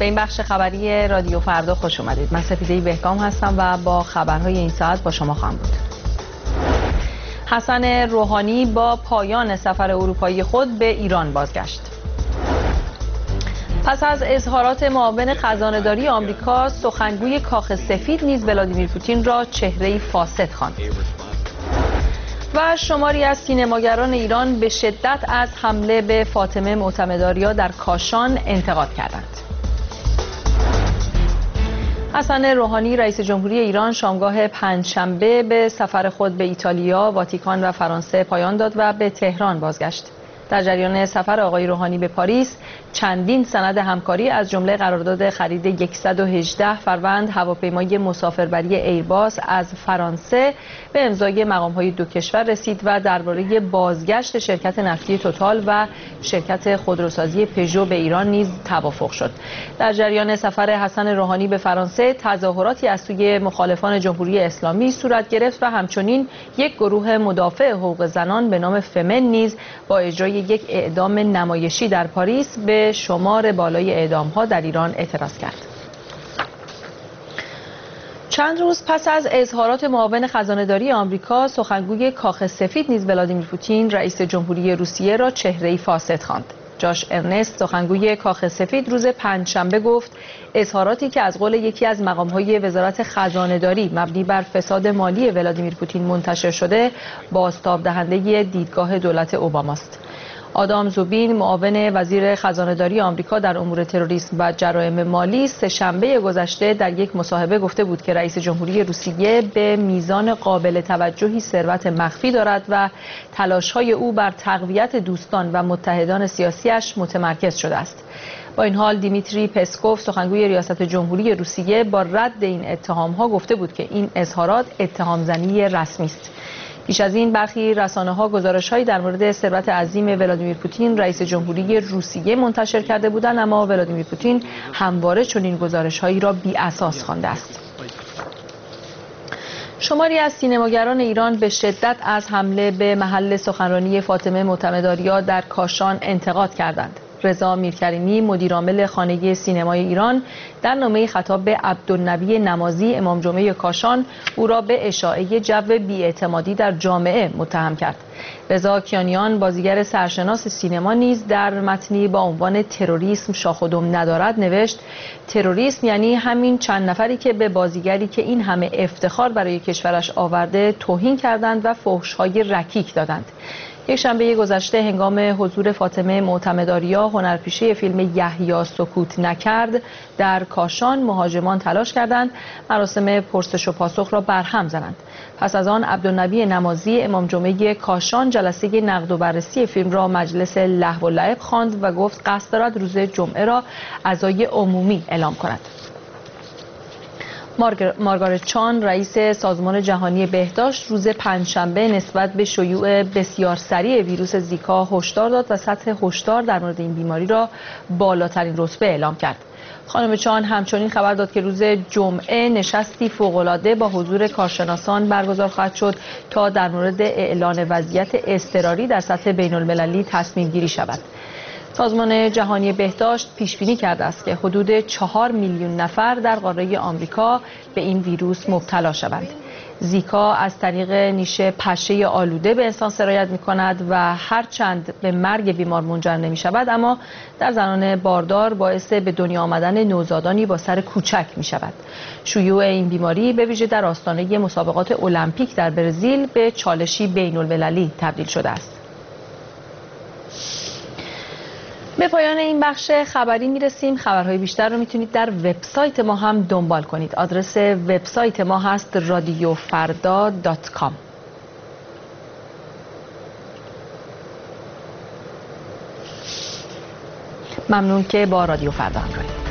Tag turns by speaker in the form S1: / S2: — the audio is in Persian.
S1: به این بخش خبری رادیو فردا خوش اومدید. من سپیده بهکام هستم و با خبرهای این ساعت با شما خواهم بود. حسن روحانی با پایان سفر اروپایی خود به ایران بازگشت. پس از اظهارات معاون خزانه‌داری آمریکا، سخنگوی کاخ سفید نیز ولادیمیر پوتین را چهره‌ای فاسد خواند. و شماری از سینماگران ایران به شدت از حمله به فاطمه معتمدآریا در کاشان انتقاد کردند. حسن روحانی رئیس جمهوری ایران شامگاه پنجشنبه به سفر خود به ایتالیا، واتیکان و فرانسه پایان داد و به تهران بازگشت. در جریان سفر آقای روحانی به پاریس، چندین سند همکاری از جمله قرارداد خرید 118 فروند هواپیمای مسافربری ایرباس از فرانسه به امضای مقام‌های دو کشور رسید و درباره بازگشت شرکت نفتی توتال و شرکت خودروسازی پژو به ایران نیز توافق شد. در جریان سفر حسن روحانی به فرانسه، تظاهراتی از سوی مخالفان جمهوری اسلامی صورت گرفت و همچنین یک گروه مدافع حقوق زنان به نام فمن نیز با اجرای یک اعدام نمایشی در پاریس به شمار بالای اعدام‌ها در ایران اعتراض کرد. چند روز پس از اظهارات معاون خزانه‌داری آمریکا، سخنگوی کاخ سفید نیز ولادیمیر پوتین رئیس جمهوری روسیه را چهره‌ای فاسد خواند. جاش ارنست سخنگوی کاخ سفید روز پنجشنبه گفت اظهاراتی که از قول یکی از مقام‌های وزارت خزانه‌داری مبنی بر فساد مالی ولادیمیر پوتین منتشر شده، بازتاب دهنده دیدگاه دولت اوباماست. آدام زوبین معاون وزیر خزانه‌داری آمریکا در امور تروریسم و جرایم مالی سه‌شنبه گذشته در یک مصاحبه گفته بود که رئیس جمهوری روسیه به میزان قابل توجهی ثروت مخفی دارد و تلاش‌های او بر تقویت دوستان و متحدان سیاسیش متمرکز شده است. با این حال دیمیتری پسکوف سخنگوی ریاست جمهوری روسیه با رد این اتهام‌ها گفته بود که این اظهارات اتهام‌زنی رسمی است. پیش از این برخی رسانه‌ها گزارش‌هایی در مورد ثروت عظیم ولادیمیر پوتین رئیس جمهوری روسیه منتشر کرده بودند، اما ولادیمیر پوتین همواره چنین گزارش‌هایی را بی‌اساس خوانده است. شماری از سینماگران ایران به شدت از حمله به محل سخنرانی فاطمه معتمدآریا در کاشان انتقاد کردند. رضا میرکریمی مدیرعامل خانه سینمای ایران در نامه خطاب به عبدالنبی نمازی امام جمعه کاشان او را به اشاعه جو بی‌اعتمادی در جامعه متهم کرد. رضا کیانیان بازیگر سرشناس سینما نیز در متنی با عنوان تروریسم شاخ و دم ندارد نوشت تروریسم یعنی همین چند نفری که به بازیگری که این همه افتخار برای کشورش آورده توهین کردند و فحش‌های رکیک دادند. یک شنبه گذشته هنگام حضور فاطمه معتمدآریا هنرپیشه فیلم یحیی سکوت نکرد در کاشان، مهاجمان تلاش کردند مراسم پرسش و پاسخ را برهم زنند. پس از آن عبدالنبی نمازی امام جمعه کاشان جلسه نقد و بررسی فیلم را مجلس لهو و لعب خواند و گفت قصد دارد روز جمعه را عزای عمومی اعلام کند. مارگارت چان رئیس سازمان جهانی بهداشت روز پنجشنبه نسبت به شیوع بسیار سریع ویروس زیکا هشدار داد و سطح هشدار در مورد این بیماری را بالاترین رتبه اعلام کرد. خانم چان همچنین خبر داد که روز جمعه نشستی فوق‌العاده با حضور کارشناسان برگزار خواهد شد تا در مورد اعلان وضعیت اضطراری در سطح بین‌المللی تصمیم گیری شود. سازمان جهانی بهداشت پیش بینی کرده است که حدود 4 میلیون نفر در قاره آمریکا به این ویروس مبتلا شوند. زیکا از طریق نیش پشه آلوده به انسان سرایت می کند و هرچند به مرگ بیمار منجر نمی شود، اما در زنان باردار باعث به دنیا آمدن نوزادانی با سر کوچک می شود. شیوع این بیماری به ویژه در آستانه مسابقات المپیک در برزیل به چالشی بین المللی تبدیل شده است. به پایان این بخش خبری میرسیم. خبرهای بیشتر رو میتونید در وبسایت ما هم دنبال کنید. آدرس وبسایت ما هست radiofarda.com. ممنون که با رادیو فردا همراهید.